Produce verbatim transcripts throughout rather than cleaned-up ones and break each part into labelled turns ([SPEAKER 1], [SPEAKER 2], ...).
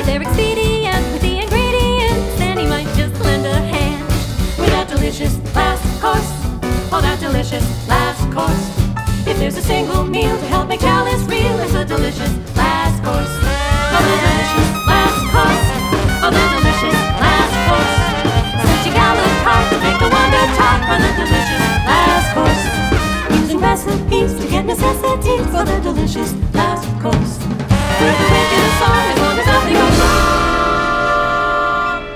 [SPEAKER 1] they're expedient with the ingredients, then he might just lend a hand with that delicious last course. Oh, that delicious last course. If there's a single meal to help make chalice real, it's a delicious last course. Oh, the delicious last course. Oh, the delicious last course. Searching a la carte to make the wonder tart for the delicious last course. Using recipes to get necessities for the delicious last course. With the wicked a song as long as nothing goes wrong.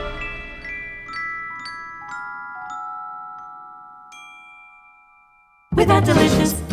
[SPEAKER 1] With that delicious